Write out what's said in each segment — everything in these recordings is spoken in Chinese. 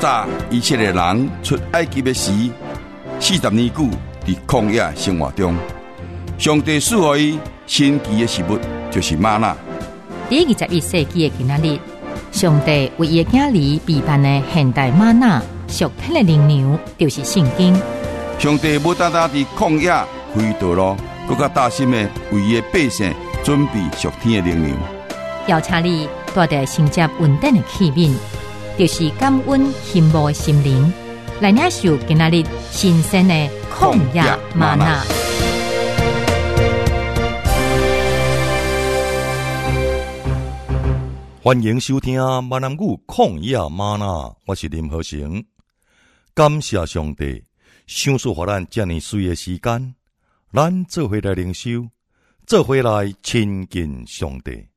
早以色列人出埃及的时，40年久伫曠野生活中，上帝赐予伊神奇的食物，就是吗哪。 第21世纪的今仔日，上帝为伊的囝儿备办的现代吗哪属天的灵粮，就是圣经。 上帝不单单伫曠野开道路，更加大心的为伊的百姓准备属天的灵粮。 邀请你带着承接稳定的器皿，就是感恩羡慕的心灵，来领受今仔日新鲜的曠野吗哪。 欢迎收听闽南语旷野吗哪，我是林和成。感谢上帝，赏赐予咱这么水的时间，咱做伙来灵修，做伙来亲近上帝。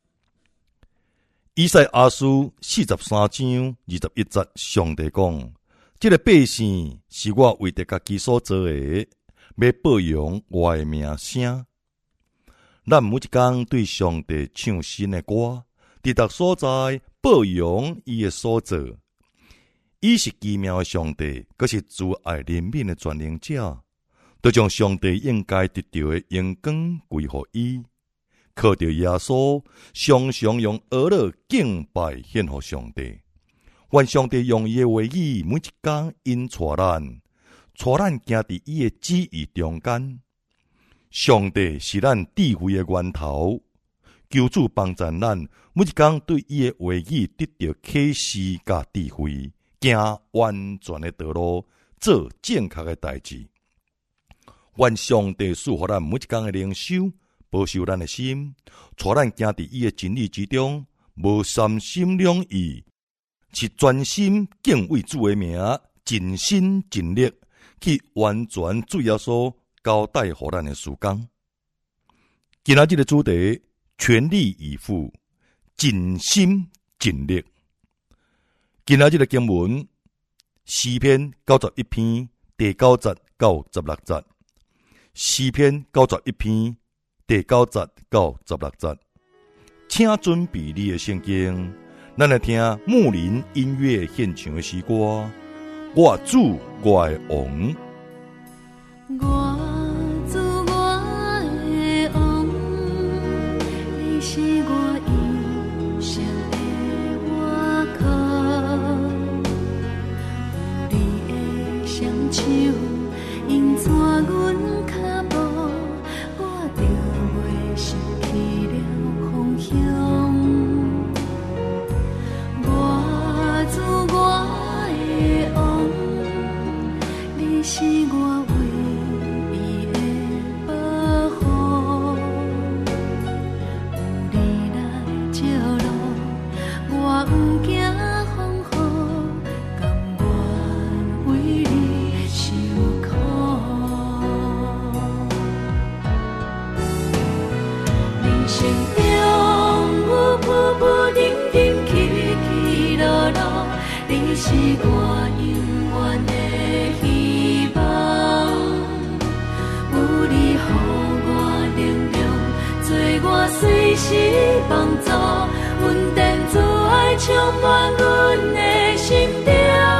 以赛亞書43章21節，上帝講：這個百姓是我為着家己所做的，要保養我的名聲。咱每一天對上帝唱新的歌，佇逐所在保養伊的所做。伊是奇妙的上帝，閣是慈愛憐憫的全能者，就將上帝應該得到的榮光歸予伊。靠着耶穌，常常用兒樂敬拜獻予上帝。願上帝用伊的話語，每一天引帶咱行佇伊的旨意中間。上帝是咱智慧的源頭，求主幫助咱，每一天對伊的話語得到啟示甲智慧，行完全的道路，做正確的代志。願上帝賜予咱每一天的靈修，保守咱的心，帶咱行佇伊的真理之中，無三心兩意，是專心敬畏主的名，盡心盡力去完全主耶穌交代予咱的事工。今仔日的主題：全力以赴，盡心盡力。今仔日的經文：詩篇91篇第9節到16節。詩篇91篇第9節到16節，請準備你的聖經，咱來聽牧林音樂獻唱的詩歌。我主我的王， 我主我的王，你是我一生的倚靠，有你的雙手引帶阮腳步，我就袂失去了方向。我主我的王，你是我唯一的保護，有你來照路，我毋驚風雨，甘願為你受苦。人生中有浮浮沉沉，起起落落，你是我永遠的希望。有你予我力量，做我隨時幫助，穩定慈愛充滿阮的心中。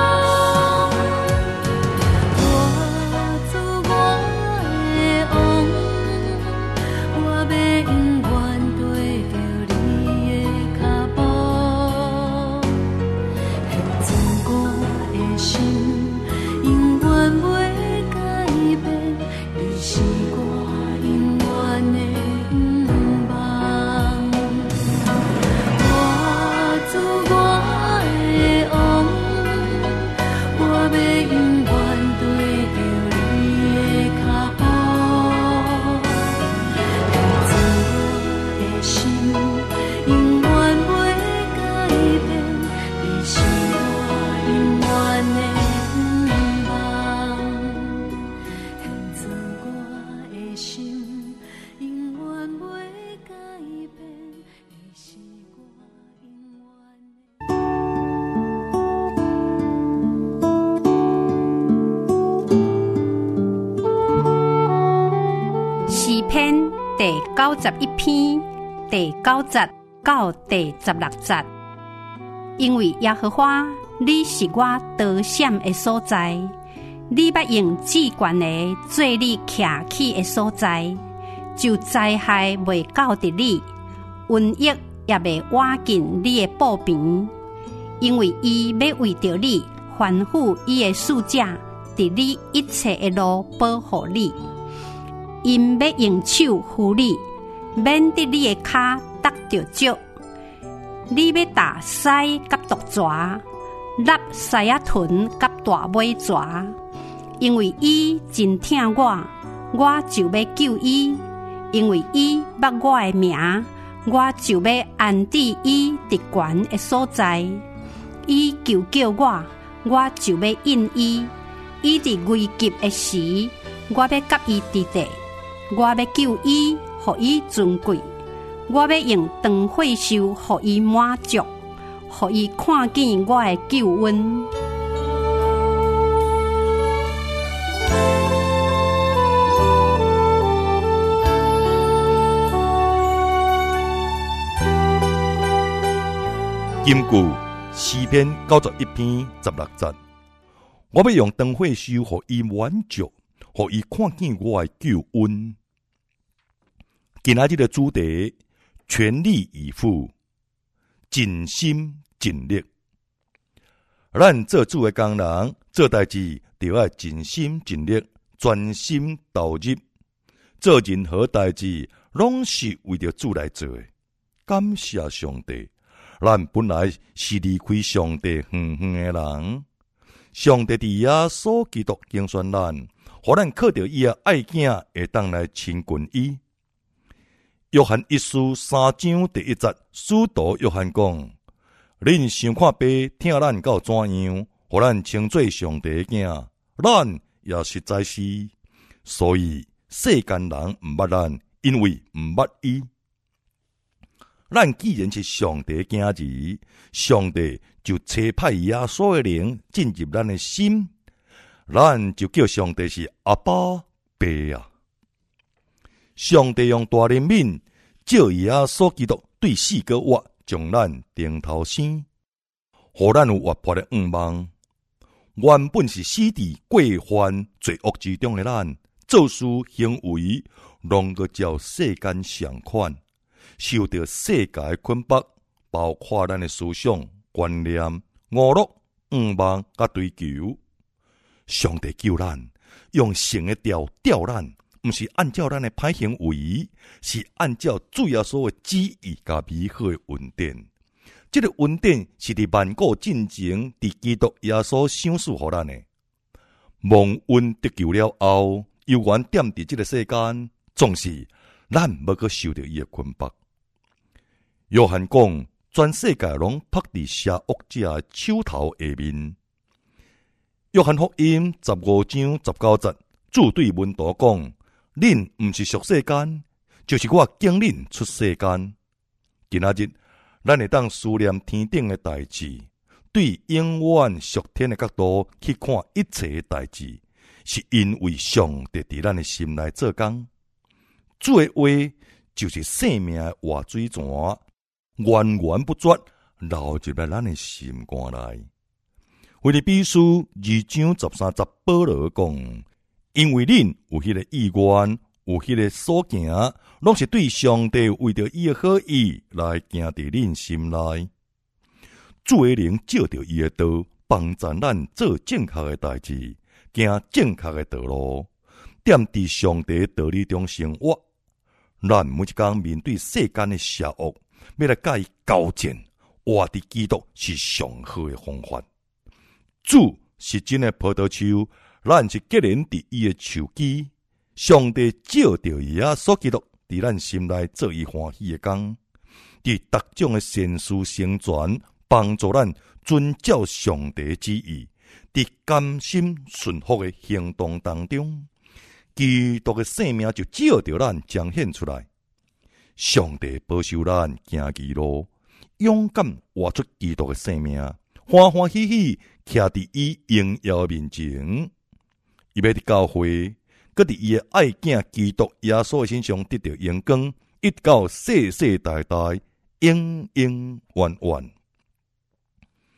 第91篇第9節到第16節。因為耶和華你是我得闪的所在，你捌用至悬的做你徛起的所在，就灾害未到伫你，瘟疫也未挖进你的布边，因为伊要为着你吩咐伊的使者，伫你一切的路保护你。因要用手扶你，免得你的脚踏着石。你要踏狮甲毒蛇，立狮仔豚甲大尾蛇。因为伊真疼我，我就要救伊。因为伊捌我的名，我就要安置伊伫悬的所在。伊求叫我，我就要应伊。伊伫危急的时，我要甲伊伫地。我要救伊，互伊尊贵。我要用长血寿，互伊满足，互伊看见我的救恩。 金句诗篇91篇16节，我要用长血寿，互伊满足，互伊看见我的救恩。今仔日的主题，全力以赴，尽心尽力。咱做主的工人，做代志就要尽心尽力，专心投入。做任何代志，拢是为着主来做的。感谢上帝，咱本来是离开上帝远远的人。上帝伫耶稣基督拣选咱，互咱靠着伊的爱囝，会当来亲近伊。约翰一书3章第1节，使徒约翰讲：恁想看爸疼咱到怎样，互咱称做上帝的囝，咱也实在是。所以世间人毋捌咱，因为毋捌伊。咱既然是上帝的囝儿，上帝就差派耶稣的灵进入咱的心，咱就叫上帝是阿爸爸啊。上帝用大怜悯，借耶稣基督对四个活，将咱顶头生，互咱有活泼的愿望。原本是死伫过犯罪恶之中的咱，做事行为，拢个照世间相款，受到世界的捆绑，包括咱的思想、观念、娱乐、愿望甲追求。上帝救咱，用神的调咱。毋是按照咱的歹行为，是按照主耶稣的旨意甲美好的恩典。这个恩典是伫万古进前，伫基督耶稣赏赐予咱的。蒙恩得救了后，犹原踮伫这个世间，总是咱要去受到伊的捆绑。约翰讲，全世界拢拍伫邪恶者的手头下面。约翰福音15章19节，主对门徒讲：恁毋是属世间，就是我经恁出世间。今仔日，咱会当思念天顶的代志，对永远属天的角度去看一切的代志，是因为上帝伫咱的心内做工。主的话就是生命的活水泉，源源不绝流入来咱的心肝内。腓立比书2章13节，保罗讲：因为恁有迄个意愿，有迄个所行，拢是对上帝为着伊的好意来行伫恁心内。主的灵照着伊的道，帮助咱做正确的代志，行正确的道路，踮伫上帝的道理中生活。咱每一天面对世间的邪恶，要来甲伊交战，活伫基督是上好的方法。主是真的葡萄树。咱是结连伫伊的树基，上帝照着耶稣基督伫咱心内做伊欢喜的工，伫各种的善事成全，帮助咱遵照上帝的旨意，伫甘心顺服的行动当中，基督的生命就照着咱彰显出来。上帝保守咱行义路，勇敢活出基督的生命，欢欢喜喜徛伫伊荣耀面前。伊要伫教会，搁伫伊的爱囝基督耶稣的身上得到荣光，一直到世世代代，永永远远。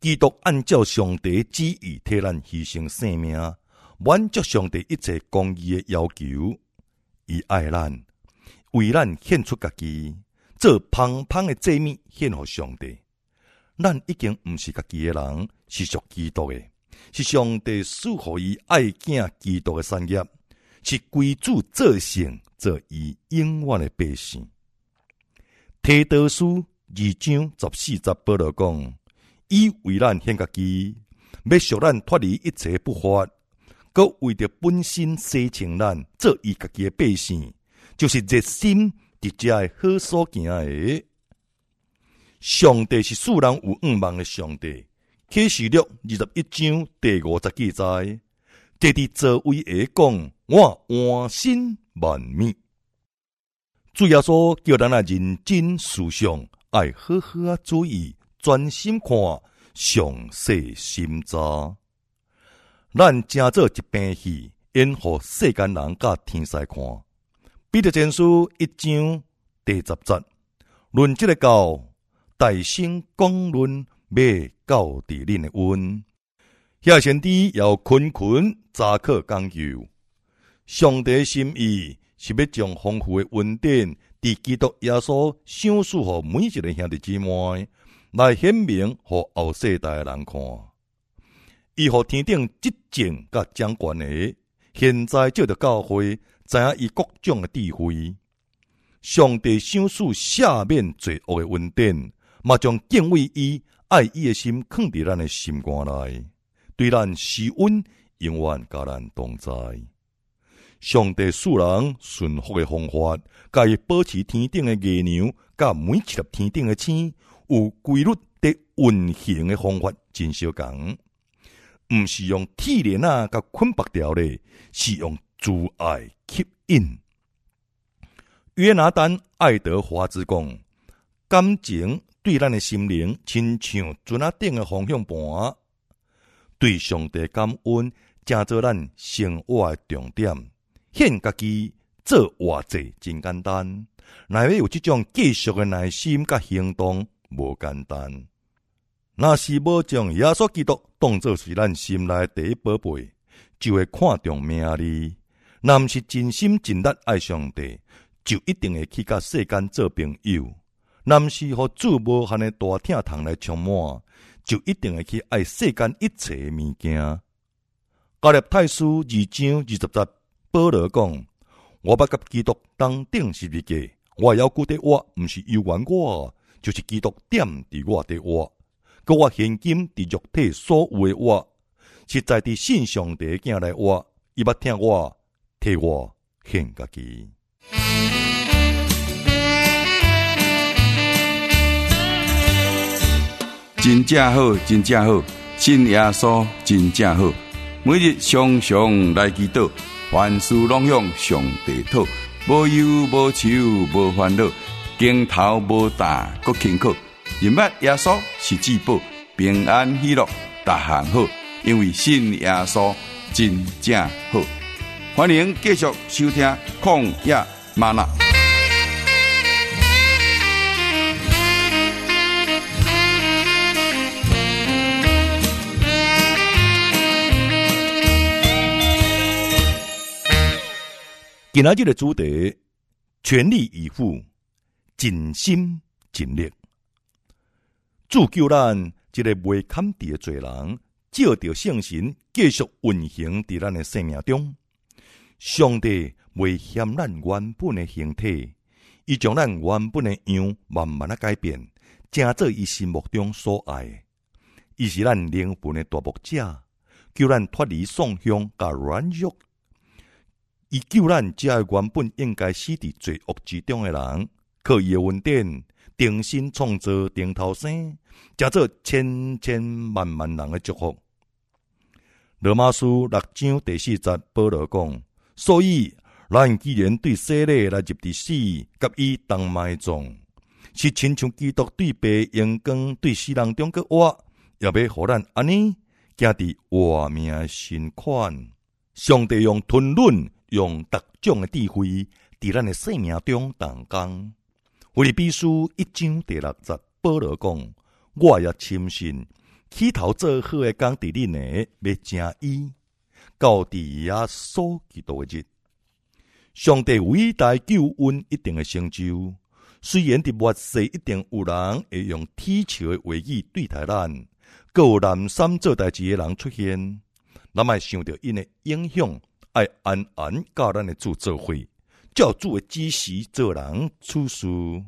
基督按照上帝旨意替咱牺牲生命，满足上帝一切公义的要求。伊爱咱，为咱献出家己，做芳芳的祭物献给上帝。咱已经毋是家己的人，是属基督的，是上帝赐予伊爱子基督的产业，是归主做成，做伊永远的百姓。提多书2章14节保罗讲，伊为咱献家己，要赎咱脱离一切不法，搁为着本身洗净咱，做伊家己的百姓，就是热心伫遮的好所行的。上帝是使人有愿望的上帝。启示录21章第50记载，这伫座位下讲，我安心万美。主耶稣叫咱认真思想，爱好好注意，专心看，详细审查。咱正做一屏戏，演互世间人甲天使看。彼得前书1章第10节，论这个教，大声讲论，要到伫恁的恩。遐先知要群早课讲究。上帝心意是要将丰富的恩典，伫基督耶稣赏赐予每一个兄弟姊妹，来显明互后世代的人看。伊互天顶执政甲掌权的，现在借着教会，知影伊各种的智慧。上帝赏赐赦免罪恶的恩典，嘛将敬畏伊、爱伊的心放伫咱的心肝内，对咱施恩，永远甲咱同在。上帝使人顺服的方法，甲伊保持天顶的月亮，甲每一粒天顶的星，有规律的运行的方法真相共，毋是用铁链甲捆绑条的，是用慈爱吸引。约拿单爱德华之讲，感情对咱的心灵，亲像船仔顶的方向盘，对上帝感恩，正做咱生活的重点。献家己做活祭真简单，若要有这种继续的耐心甲行动，无简单。若是无将耶稣基督当作是咱心内第一宝贝，就会看重名利。若毋是真心真力爱上帝，就一定会去甲世间做朋友。若毋是互主无限的大疼痛来充满，就一定会去爱世间一切的物件。加勒太书2章20节，保罗讲：我捌甲基督当顶十字架，我要顾得我，毋是由原我，就是基督点伫我的我。佮我现今伫肉体所有的我，实在伫信上帝囝来我，伊捌听我，替我献家己。 真正好，真正好，信耶稣真正好。每日常常来祈祷，凡事拢向上帝讨，无忧无愁无烦恼，肩头无担搁轻巧。认捌耶稣是至宝，平安喜乐逐项好，因为信耶稣真正好。欢迎继续收听旷野吗哪。 今仔日的主题，全力以赴，尽心尽力。主救咱一个未坎地的罪人，借着圣神继续运行伫咱的生命中。上帝未嫌咱原本的形体，伊将咱原本的样慢慢的改变，正做伊心目中所爱的。伊是咱灵魂的大牧者，救咱脱离丧凶甲软弱。伊救咱遮原本应该死伫罪恶之中的人，靠伊的恩典，重新创造顶头生，加做千千万万人的祝福。罗马书6章第4节，保罗讲：所以咱既然对洗礼来入伫死，甲伊同埋葬，是亲像基督对白阳光对死人中个活，也要互咱安尼行伫活命的新款。上帝用吞论。用各种的智慧，伫咱的生命中动工。腓立比书1章第6节，保罗讲：我也深信， 起头做好诶工伫恁诶，要正义，到伫耶稣基督诶日，上帝伟大救恩一定会成就。虽然伫末世一定有人会用铁笑诶话语对待咱，各有南山做代志诶人出现，咱爱想着因诶影响，爱安安教咱诶主做伙，照主诶指示做人处事。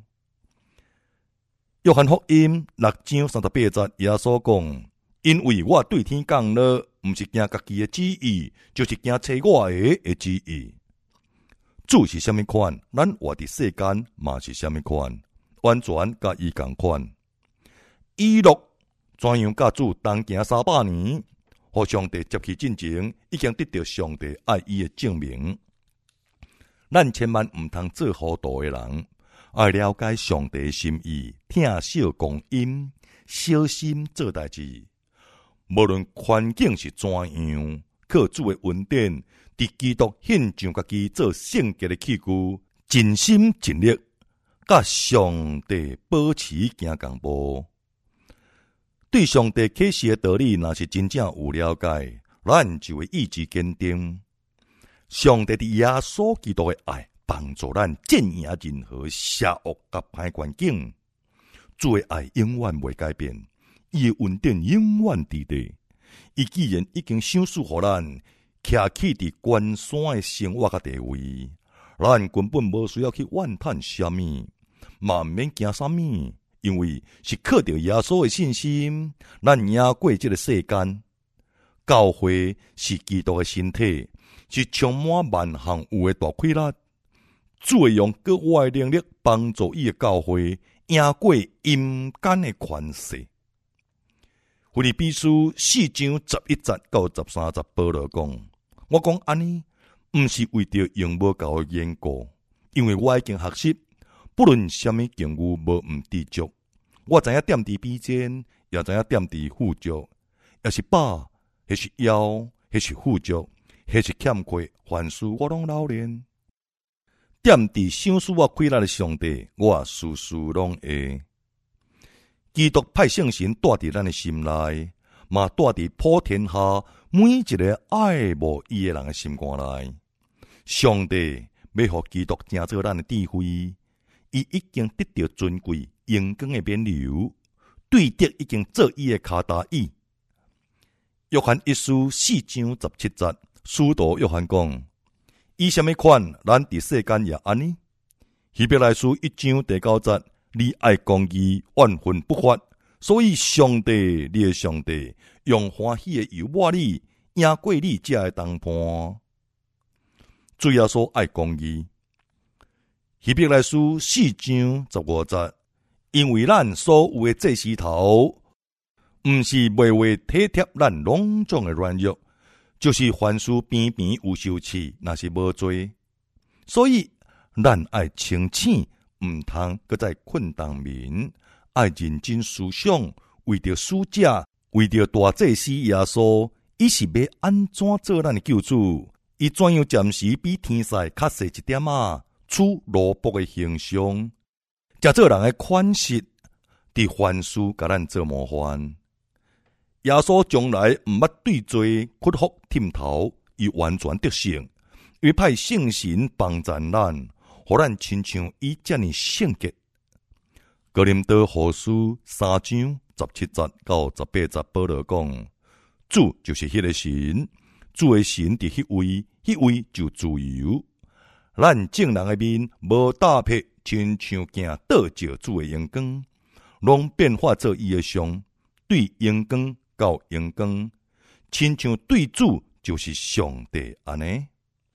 约翰福音6章38节，耶稣讲：因为我对天讲了，毋是行家己的旨意，就是行找我的旨意。主是什么款，咱活伫世间嘛是什么款，完全甲伊同款。以诺怎样甲主同行300年，互上帝接去进前，已经得到上帝爱伊的证明。咱千万毋通做糊涂的人。爱了解上帝心意，听小讲音，小心做代志。无论环境是怎样，靠主的恩典，伫基督献上家己做圣洁的器具，尽心尽力，甲上帝保持行共步。对上帝启示的道理，若是真正有了解，咱就会意志坚定。上帝伫耶稣基督的爱，帮助咱战赢任何邪恶甲歹环境。主的爱永远袂改变，伊的恩典永远伫地。伊既然已经赏赐予咱，徛起伫关山的生活甲地位，咱根本无需要去怨叹什么，嘛毋免惊什么，因为是靠着耶稣的信心，咱赢过这个世间。教会是基督的身体，是充满万项有的大亏力。主会用各外能力帮助伊的教会赢过阴间的权势。腓立比书4章11节到13节，保罗讲：我讲安尼，毋是为着用无够的缘故，因为我已经学习，不论什么境遇无毋知足。我知影踮伫比肩，也知影踮伫富足，也是饱，迄是枵，迄是富足，迄是欠缺，凡事我拢老练。踮伫赏赐我亏力的上帝，我事事拢会。基督派圣神住伫咱的心内，嘛住伫普天下每一个爱慕伊的人的心肝内。上帝要互基督成做咱的智慧，伊已经得到尊贵荣光的冕旒，对德已经做伊的脚踏椅。约翰一书4章17节，使徒约翰讲：以什么款，咱伫世间也安尼。希伯来书1章第9节，你爱公义，怨恨不发，所以上帝，你的上帝用欢喜的油抹你，赢过你这的同伴。主耶稣爱公义。希伯来书4章15节，因为咱所有的祭司头，毋是为体贴咱拢种的软弱，就是凡事边边有羞耻，那是无罪。所以咱爱清醒，毋通搁再困当眠，爱认真思想，为着使者，为着大祭司耶稣，伊是要安怎做咱的救主？伊怎样暂时比天使较细一点啊？取罗卜的形象，食做人的款式，伫凡事甲咱做模范。耶稣将来毋捌对罪屈服忝头，伊完全得胜，伊派圣神帮助咱，互咱亲像伊遮尔圣洁。哥林多后书3章17节到18节，保罗讲：主就是迄个神，主的神伫迄位，迄位就自由。咱正人的面无搭配，亲像行倒照主的阳光，拢变化做伊的像，对阳光到阳光，亲像对主就是上帝安尼。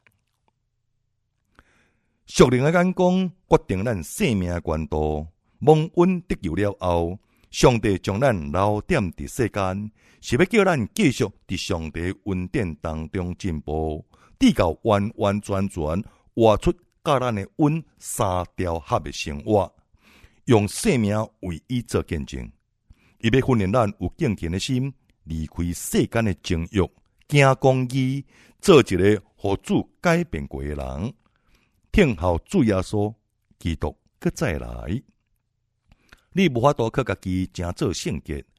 属灵的眼光决定咱生命的悬度。蒙恩得救了后，上帝将咱留点伫世间，是要叫咱继续伫上帝恩典当中进步，直到完完全全活出甲咱的恩三调合的生活，用生命为伊做见证。伊要训练咱有敬虔的心，离开世间的情欲，行公义，做一个互主改变过的人，听候主耶稣基督搁再来。你无法度靠家己真做圣洁，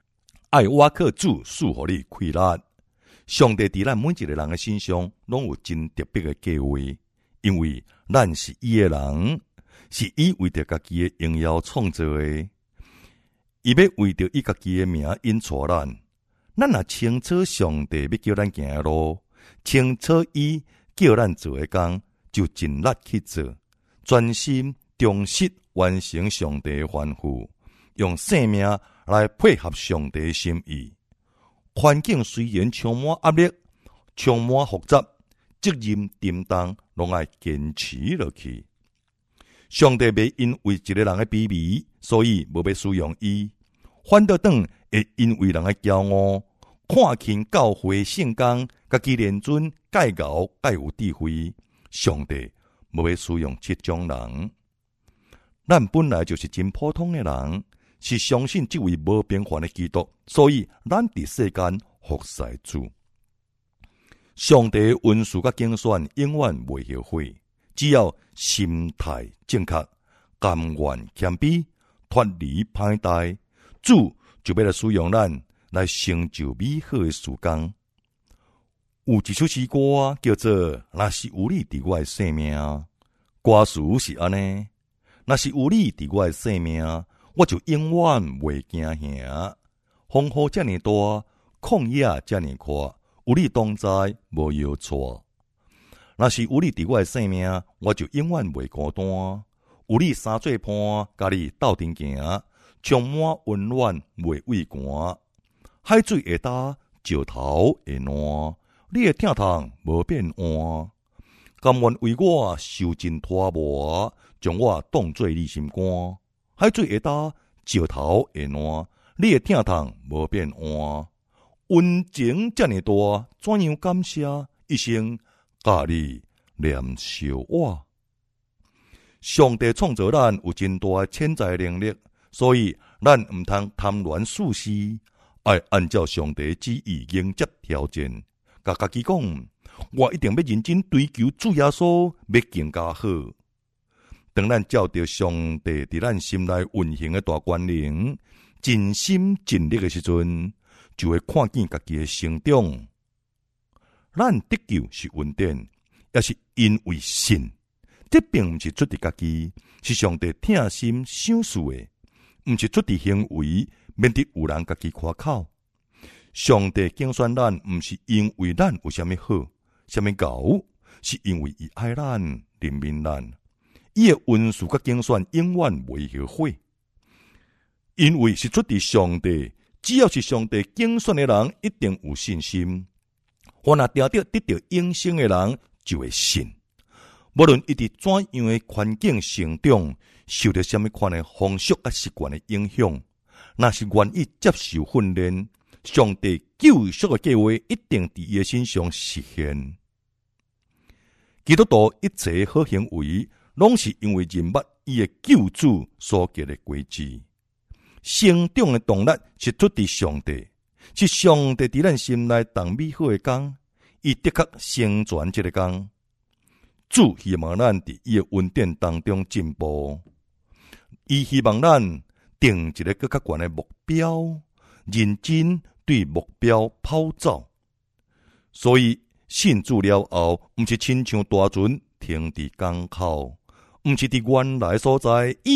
爱我靠主赐互你快乐。上帝伫咱每一个人的身上，拢有真特别的计划，因为咱是伊的人，是伊为着家己的荣耀创造的。伊要为着伊家己的名引带咱。咱若清楚上帝要叫咱行的路，清楚伊叫咱做的工，就尽力去做，专心忠实完成上帝的吩咐，用生命来配合上帝的心意。环境虽然充满压力、充满复杂，责任担当拢爱坚持落去。上帝袂因为一个人的卑微，所以无要使用伊，反倒等会因为人的骄傲，看轻教会圣工，家己连准介高介有智慧。上帝无要使用这种人。咱本来就是真普通的人，是相信这位无平凡的基督，所以咱伫世间服侍主。上帝的恩赐甲竞选永远袂后悔，只要心态正确，甘愿谦卑，脱离歹待，主就要来使用咱来成就美好的事工。有一首诗歌叫做《若是有你伫我的生命》，歌词是安尼：若是有你伫我的生命，我就永远袂惊吓。风雨遮尔大，旷野遮尔阔，有你同在，无忧错。若是有你伫我的生命，我就永远袂孤单。有你三做伴，甲你斗阵行，充满温暖，袂畏寒。海水会干，石头会烂，你的疼痛无变换。甘愿为我受尽拖磨，将我当作你心肝。海水会干，石头会烂，你的疼痛无变换。温情遮尔大，怎样感谢？一生甲你念小我。上帝创造咱有真大的潜在能力，所以咱毋通贪恋世事，爱按照上帝旨意迎接挑战。甲家己讲，我一定要认真追求主耶稣，要更加好。当咱照着上帝伫咱心内运行的大权能，尽心尽力的时阵，就会看见家己的成长。咱得救是稳定，也是因为信。这并不是出自家己，是上帝疼心赏赐的，不是出自行为，免得有人家己夸口。上帝拣选咱，不是因为咱有啥物好、啥物高，是因为伊爱咱、怜悯咱。伊的恩赐甲拣选永远袂后悔，因为是出自上帝。只要是上帝拣选的人，一定有信心。凡若定得得到永生的人，就会信。无论伊伫怎样的环境成长，受到什么款的风俗甲习惯的影响，若是愿意接受训练，上帝救赎的计划一定伫伊的身上实现。基督徒一切好行为，拢是因为认捌伊的救主所结的果子。成长的动力是出自上帝，是上帝伫咱心内动美好的工，伊的确成全这个工。主希望咱伫伊的恩典当中进步，伊希望咱定一个更较悬的目标，认真对目标跑走。所以信主了后，毋是亲像大船停伫港口，毋是伫原来所在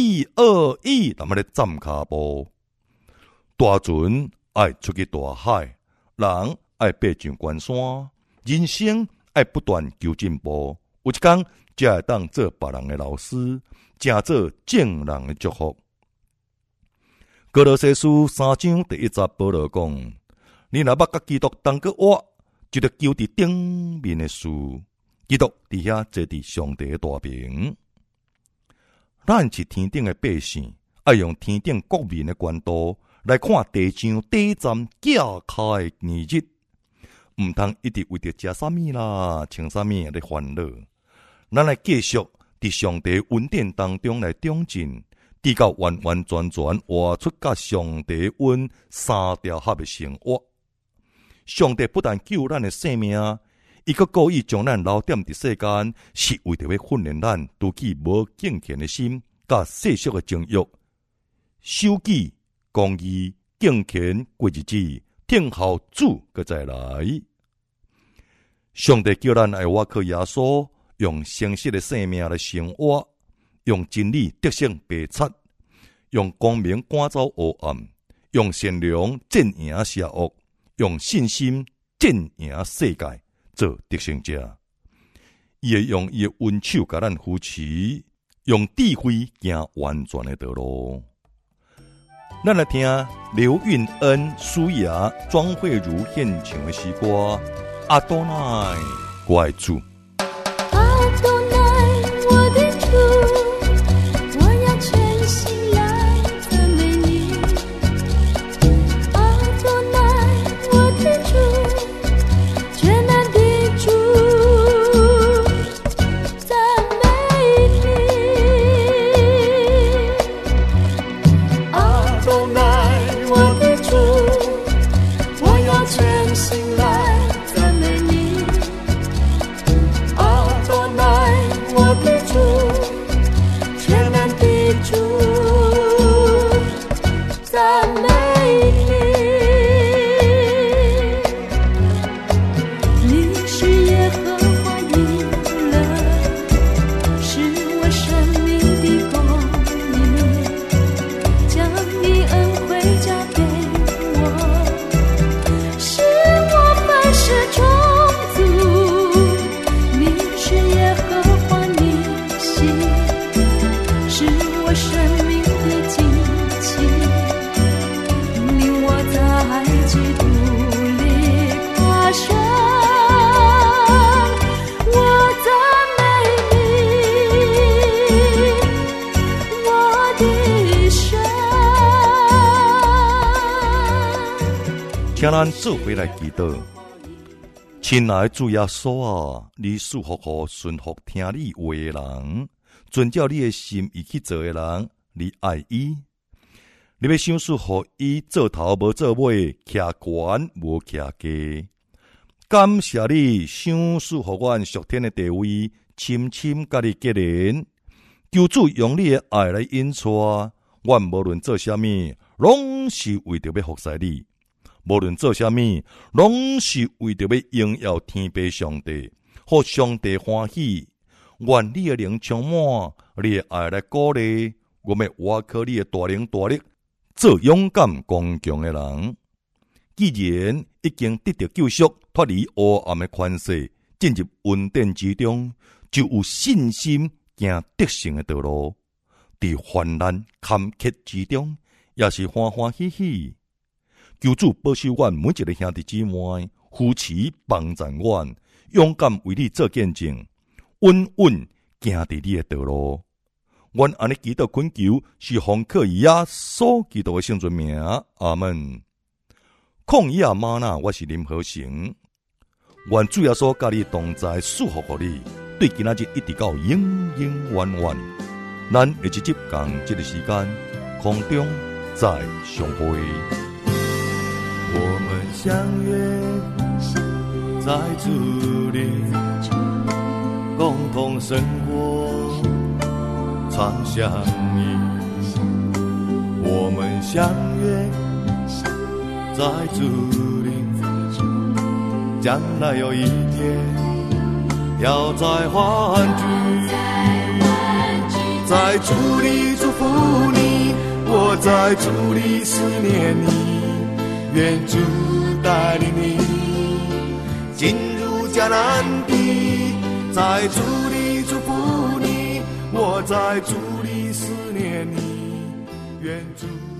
1、2、1，那么咧站脚步。大船爱出去大海，人爱爬上关山，人生爱不断求进步。有一天，才会当做别人的老师，正做正人的祝福。哥罗西书3章第1节，保罗讲：你若捌甲基督同个活，就得求伫顶面的事。基督伫遐坐伫上帝的大屏。咱是天顶的百姓，爱用天顶国民的观度来看地上第一站架开的年日，毋通一直为着食啥物啦、穿啥物来烦恼。咱来继续伫上帝恩典当中来长进，直到完完全全活出甲上帝恩三条合的生活。上帝不但救咱的性命，伊阁故意将咱留点伫世间，是为着要训练咱拄起无敬虔的心，甲世俗的情欲、守己、公义、 敬虔过日子，听候主搁再来。上帝叫咱爱我靠耶稣，用诚实的生命来生活，用真理得胜白贼，用光明赶走黑暗，用善良战赢邪恶，用信心战赢世界，做得胜者。伊会用伊的恩手甲咱扶持，用智慧行完全的道路。咱来听刘韵恩、苏雅、庄慧如献唱的诗歌《阿多奈》，我爱主。 阿多奈，我的主，我要全心来赞美你。阿多奈，我的主，全能的主，赞美你。阿多奈，我的主，我要全心来赞美你。全能的主，赞美你。你是耶和华以勒，是我生命的供应，将你恩惠加给我，使我凡事充足。你是耶和华你心，是我生命的旌旗，令我在基督里夸胜。我赞美你，我的神。 请咱做伙来祈祷。亲爱的主耶稣啊，你祝福予顺服听你话的人，遵照你的心意去做的人，你爱伊。你要想束予伊做头无做尾，徛悬无徛低。感谢你想束予阮属天的地位，深深甲你结连。求主用你的爱来引带，阮无论做啥物，拢是为着要服侍你。无论做啥物，拢是为着要荣耀天父上帝，互上帝欢喜。愿你的灵充满，你的爱来鼓励，我们活靠你的大能大力，做勇敢刚强的人。既然已经得到救赎，脱离黑暗的权势，进入恩典之中，就有信心行得胜的道路。伫患难坎坷之中，也是欢欢喜喜。求主保守阮每一个兄弟姊妹，扶持帮助阮，勇敢为你做见证，稳稳行伫你的道路。阮安尼祈祷恳求，是奉靠耶稣基督的圣尊名，阿门。抗议吗哪，我是林和成。愿主耶稣甲你同在，祝福予你，对今仔日一直到永永远远。咱下一集共这个时间，空中再相会。 我们相约在主里，共同生活，常相依。我们相约在主里，将来有一天要再欢聚，在主里祝福你，我在主里思念你。愿主带领你进入迦南地，在主里祝福你，我在主里思念你。愿主